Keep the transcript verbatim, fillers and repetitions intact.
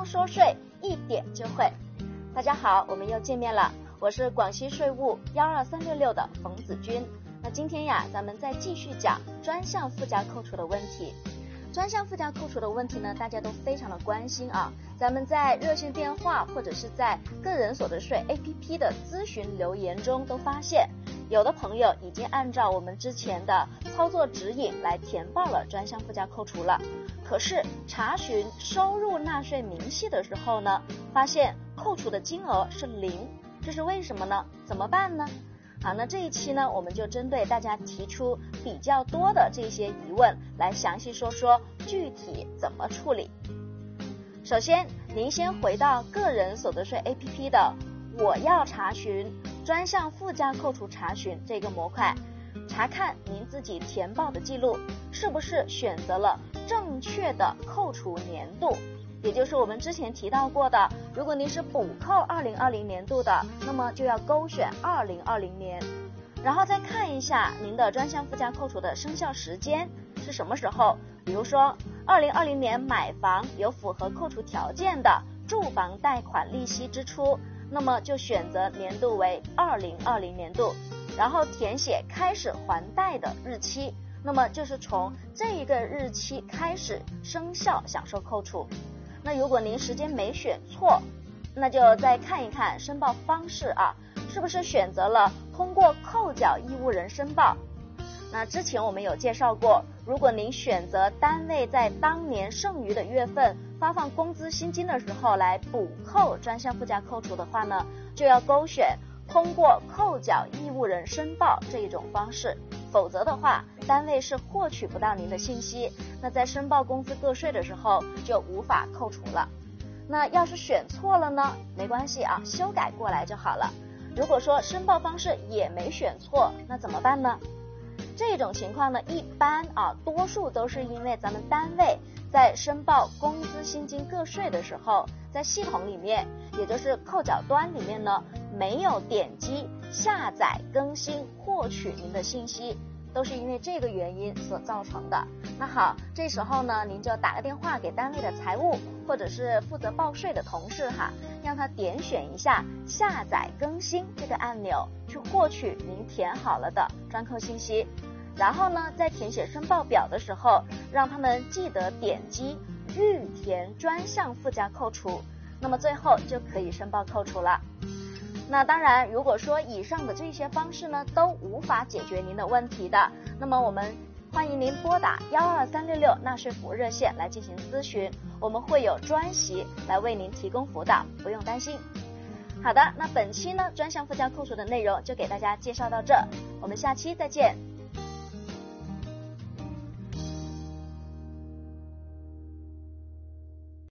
说税一点就会。大家好，我们又见面了，我是广西税务幺二三六六的冯子君。那今天呀，咱们再继续讲专项附加扣除的问题。专项附加扣除的问题呢，大家都非常的关心啊。咱们在热线电话或者是在个人所得税 A P P 的咨询留言中都发现，有的朋友已经按照我们之前的操作指引来填报了专项附加扣除了，可是查询收入纳税明细的时候呢，发现扣除的金额是零，这是为什么呢？怎么办呢？好，那这一期呢，我们就针对大家提出比较多的这些疑问来详细说说具体怎么处理。首先，您先回到个人所得税 A P P 的我要查询专项附加扣除查询这个模块，查看您自己填报的记录是不是选择了正确的扣除年度，也就是我们之前提到过的，如果您是补扣二零二零年度的，那么就要勾选二零二零年，然后再看一下您的专项附加扣除的生效时间是什么时候，比如说二零二零年买房有符合扣除条件的住房贷款利息支出，那么就选择年度为二零二零年度，然后填写开始还贷的日期，那么就是从这一个日期开始生效享受扣除。那如果您时间没选错，那就再看一看申报方式啊，是不是选择了通过扣缴义务人申报。那之前我们有介绍过，如果您选择单位在当年剩余的月份发放工资薪金的时候来补扣专项附加扣除的话呢，就要勾选通过扣缴义务人申报这一种方式，否则的话单位是获取不到您的信息，那在申报工资个税的时候就无法扣除了。那要是选错了呢，没关系啊，修改过来就好了。如果说申报方式也没选错，那怎么办呢？这种情况呢，一般啊，多数都是因为咱们单位在申报工资薪金个税的时候，在系统里面，也就是扣缴端里面呢，没有点击下载更新获取您的信息，都是因为这个原因所造成的。那好，这时候呢，您就打个电话给单位的财务或者是负责报税的同事哈，让他点选一下下载更新这个按钮，去获取您填好了的专扣信息。然后呢，在填写申报表的时候，让他们记得点击预填专项附加扣除，那么最后就可以申报扣除了。那当然，如果说以上的这些方式呢都无法解决您的问题的，那么我们欢迎您拨打幺二三六六纳税服务热线来进行咨询，我们会有专席来为您提供辅导，不用担心。好的，那本期呢专项附加扣除的内容就给大家介绍到这，我们下期再见。